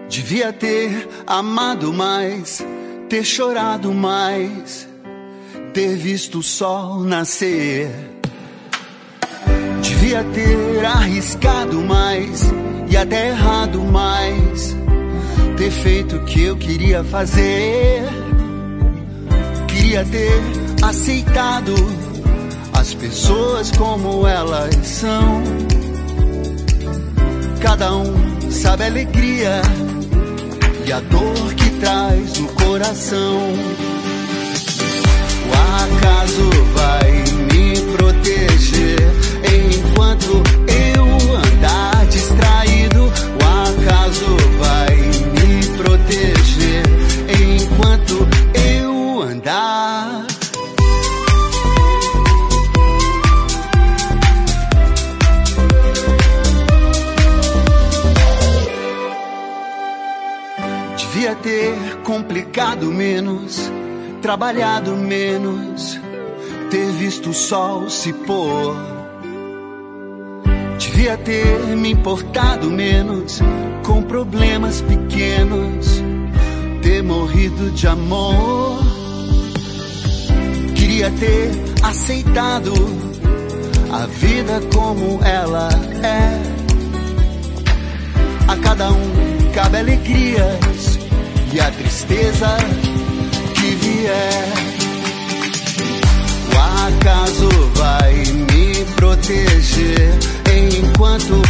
Devia ter amado mais, ter chorado mais, ter visto o sol nascer. Devia ter arriscado mais e até errado mais, ter feito o que eu queria fazer. Queria ter aceitado as pessoas como elas são. Cada um sabe a alegria e a dor que traz no coração. O acaso vai me proteger enquanto eu andar distraído. O acaso vai me proteger enquanto eu andar. Devia ter complicado menos, trabalhado menos, ter visto o sol se pôr. Devia ter me importado menos com problemas pequenos, ter morrido de amor. Queria ter aceitado a vida como ela é. A cada um cabe alegrias e a tristeza que vier. O acaso vai me proteger enquanto